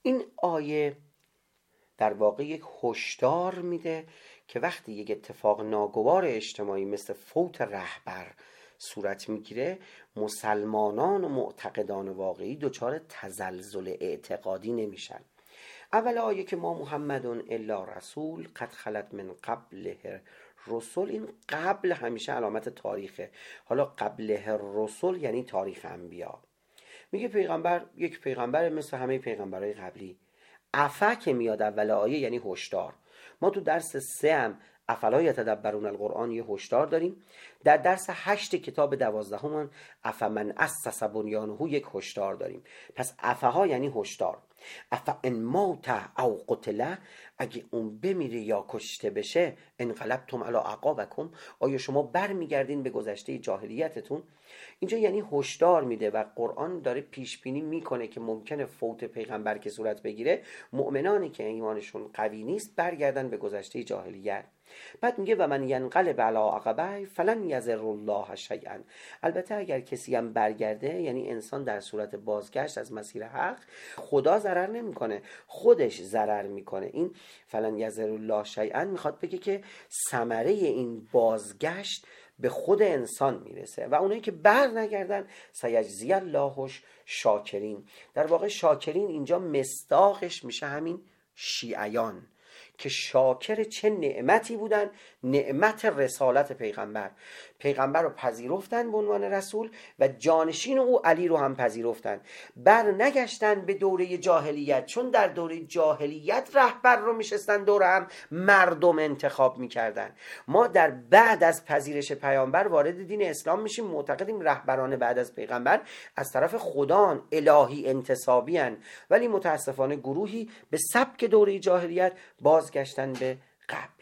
این آیه در واقع یک هشدار میده که وقتی یک اتفاق ناگوار اجتماعی مثل فوت رهبر صورت میگیره، مسلمانان و معتقدان واقعی دچار تزلزل اعتقادی نمیشن. اول آیه که ما محمد الا رسول قد خلت من قبله رسول، این قبل همیشه علامت تاریخه. حالا قبله رسول یعنی تاریخ انبیا. میگه پیغمبر یک پیغمبر مثل همه پیغمبرهای قبلی. عفا که میاد اول آیه یعنی هشدار. ما تو درس 3 هم افلا یتدبرون القرآن یه هشدار داریم. در درس 8 کتاب 12 افمن اسس بنیانه یک هشدار داریم. پس افها یعنی هشدار. افا ان مات او قتله، اگه اون بمیره یا کشته بشه، انقلبتم علی اعقابکم، آیا شما برمیگردین به گذشته جاهلیتتون؟ اینجا یعنی هشدار میده و قرآن داره پیش بینی میکنه که ممکنه فوت پیغمبر که صورت بگیره، مؤمنانی که ایمانشون قوی نیست برگردن به گذشته جاهلیت. بعد میگه و من ینقلب علی عقبیه فلن یضر الله شیئا. البته اگر کسی هم برگرده، یعنی انسان در صورت بازگشت از مسیر حق، خدا ضرر نمیکنه، خودش ضرر میکنه. این فلن یضر الله شیئا میخواد بگه که ثمره این بازگشت به خود انسان میرسه و اونایی که بر نگردن سیجزی اللهش شاکرین. در واقع شاکرین اینجا مصداقش میشه همین شیعیان که شاکر چه نعمتی بودن، نعمت رسالت پیغمبر رو پذیرفتن به عنوان رسول و جانشین او علی رو هم پذیرفتن. بر نگشتن به دوره جاهلیت، چون در دوره جاهلیت رهبر رو میشستن دور هم مردم انتخاب میکردن. ما در بعد از پذیرش پیامبر وارد دین اسلام میشیم، معتقدیم رهبران بعد از پیغمبر از طرف خدا الهی انتصابی هن. ولی متاسفانه گروهی به سبک دوره جاهلیت بازگشتن به قبل.